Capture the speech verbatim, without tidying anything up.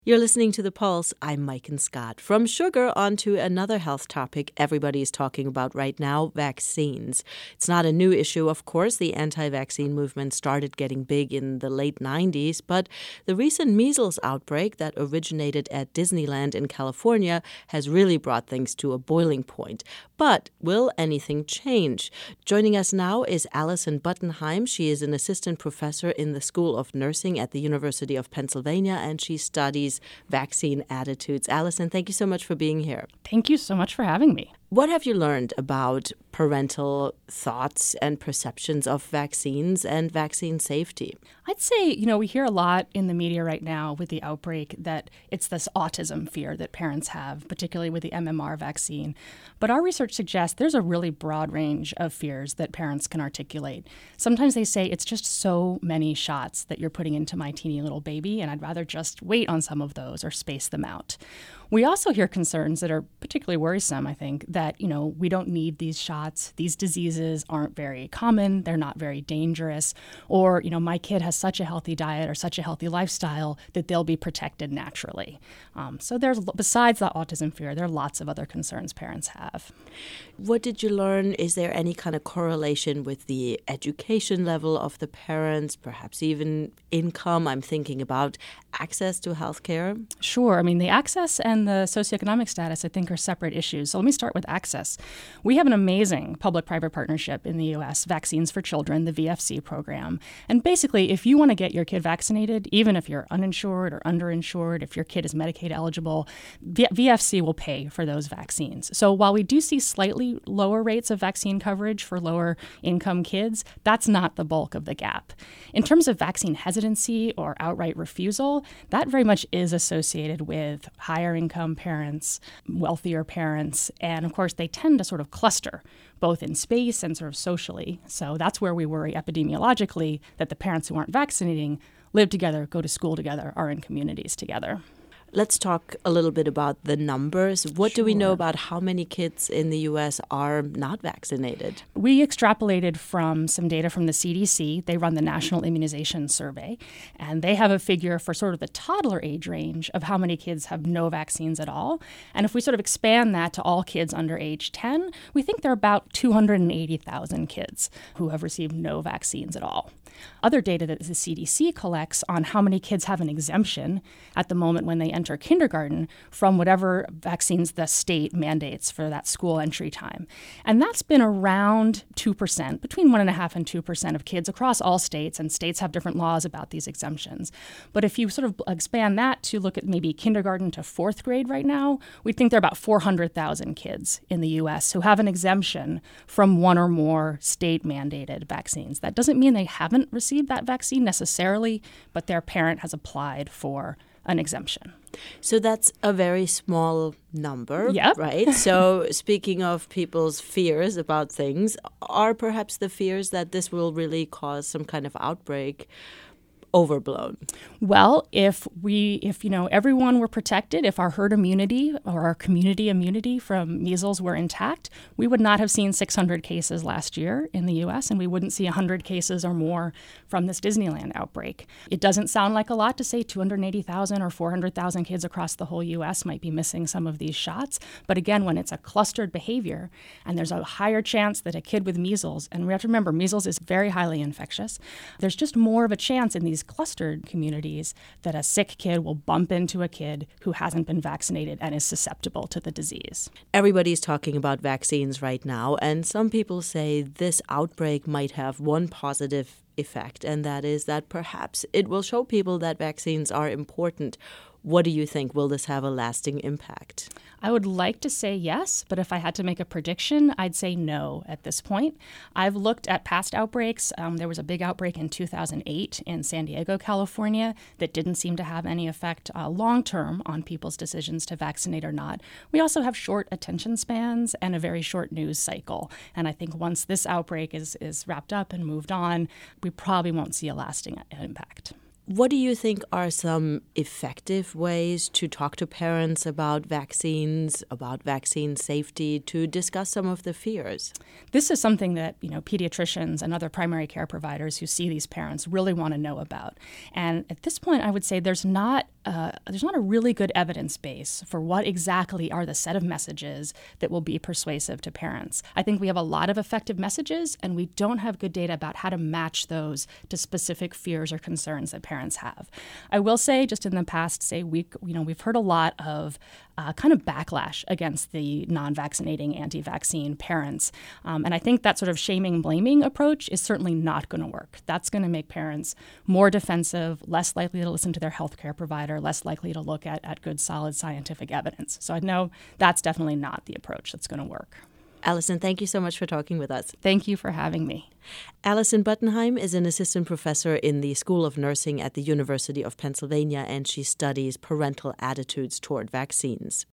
You're listening to The Pulse. I'm Maiken Scott. From sugar on to another health topic everybody's talking about right now, vaccines. It's not a new issue, of course. The anti-vaccine movement started getting big in the late nineties, but the recent measles outbreak that originated at Disneyland in California has really brought things to a boiling point. But will anything change? Joining us now is Alison Buttenheim. She is an assistant professor in the School of Nursing at the University of Pennsylvania, and she studies vaccine attitudes. Alison, thank you so much for being here. Thank you so much for having me. What have you learned about parental thoughts and perceptions of vaccines and vaccine safety? I'd say, you know, we hear a lot in the media right now with the outbreak that it's this autism fear that parents have, particularly with the M M R vaccine. But our research suggests there's a really broad range of fears that parents can articulate. Sometimes they say it's just so many shots that you're putting into my teeny little baby, and I'd rather just wait on some of those or space them out. We also hear concerns that are particularly worrisome, I think, that, you know, we don't need these shots. These diseases aren't very common. They're not very dangerous. Or, you know, my kid has such a healthy diet or such a healthy lifestyle that they'll be protected naturally. Um, so there's, besides the autism fear, there are lots of other concerns parents have. What did you learn? Is there any kind of correlation with the education level of the parents, perhaps even income? I'm thinking about access to healthcare. Sure. I mean, the access and the socioeconomic status, I think, are separate issues. So let me start with access. We have an amazing public-private partnership in the U S, Vaccines for Children, the V F C program. And basically, if you want to get your kid vaccinated, even if you're uninsured or underinsured, if your kid is Medicaid eligible, V F C will pay for those vaccines. So while we do see slightly lower rates of vaccine coverage for lower income kids, that's not the bulk of the gap. In terms of vaccine hesitancy or outright refusal, that very much is associated with higher income parents, wealthier parents, and of course they tend to sort of cluster both in space and sort of socially. So that's where we worry epidemiologically that the parents who aren't vaccinating live together, go to school together, are in communities together. Let's talk a little bit about the numbers. What Sure. do we know about how many kids in the U S are not vaccinated? We extrapolated from some data from the C D C. They run the National Immunization Survey, and they have a figure for sort of the toddler age range of how many kids have no vaccines at all. And if we sort of expand that to all kids under age ten, we think there are about two hundred eighty thousand kids who have received no vaccines at all. Other data that the C D C collects on how many kids have an exemption at the moment when they enter kindergarten from whatever vaccines the state mandates for that school entry time. And that's been around two percent, between one point five and two percent of kids across all states, and states have different laws about these exemptions. But if you sort of expand that to look at maybe kindergarten to fourth grade right now, we think there are about four hundred thousand kids in the U S who have an exemption from one or more state-mandated vaccines. That doesn't mean they haven't received that vaccine necessarily, but their parent has applied for an exemption. So that's a very small number, Yep. right? So speaking of people's fears about things, are perhaps the fears that this will really cause some kind of outbreak overblown? Well, if we, if, you know, everyone were protected, if our herd immunity or our community immunity from measles were intact, we would not have seen six hundred cases last year in the U S, and we wouldn't see one hundred cases or more from this Disneyland outbreak. It doesn't sound like a lot to say two hundred eighty thousand or four hundred thousand kids across the whole U S might be missing some of these shots. But again, when it's a clustered behavior and there's a higher chance that a kid with measles, and we have to remember, measles is very highly infectious, there's just more of a chance in these clustered communities that a sick kid will bump into a kid who hasn't been vaccinated and is susceptible to the disease. Everybody's talking about vaccines right now, and some people say this outbreak might have one positive effect, and that is that perhaps it will show people that vaccines are important. What do you think? Will this have a lasting impact? I would like to say yes, but if I had to make a prediction, I'd say no at this point. I've looked at past outbreaks. Um, there was a big outbreak in two thousand eight in San Diego, California, that didn't seem to have any effect uh, long-term on people's decisions to vaccinate or not. We also have short attention spans and a very short news cycle. And I think once this outbreak is, is wrapped up and moved on, we probably won't see a lasting impact. What do you think are some effective ways to talk to parents about vaccines, about vaccine safety, to discuss some of the fears? This is something that, you know, pediatricians and other primary care providers who see these parents really want to know about. And at this point, I would say there's not uh, there's not a really good evidence base for what exactly are the set of messages that will be persuasive to parents. I think we have a lot of effective messages, and we don't have good data about how to match those to specific fears or concerns that parents have. I will say, just in the past, say week, you know, we've heard a lot of uh, kind of backlash against the non-vaccinating, anti-vaccine parents, um, and I think that sort of shaming, blaming approach is certainly not going to work. That's going to make parents more defensive, less likely to listen to their healthcare provider, less likely to look at, at good, solid scientific evidence. So I know that's definitely not the approach that's going to work. Allison, thank you so much for talking with us. Thank you for having me. Allison Buttenheim is an assistant professor in the School of Nursing at the University of Pennsylvania, and she studies parental attitudes toward vaccines.